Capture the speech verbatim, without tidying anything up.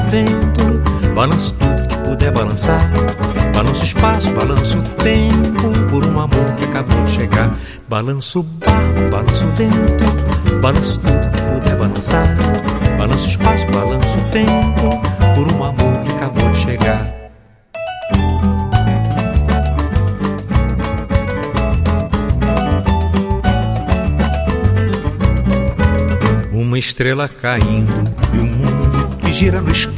vento, balanço tudo que puder balançar. Balanço o espaço, balanço o tempo, por um amor que acabou de chegar. Balanço o barco, balanço o vento, balanço tudo que puder balançar. Balanço o espaço, balanço o tempo, por um amor que acabou de chegar. Uma estrela caindo e o mundo que gira no espaço